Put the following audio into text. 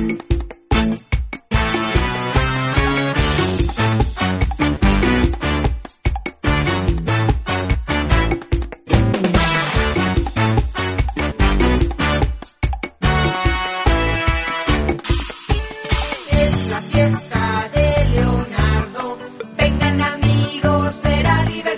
Es la fiesta de Leonardo, vengan amigos, será divertido.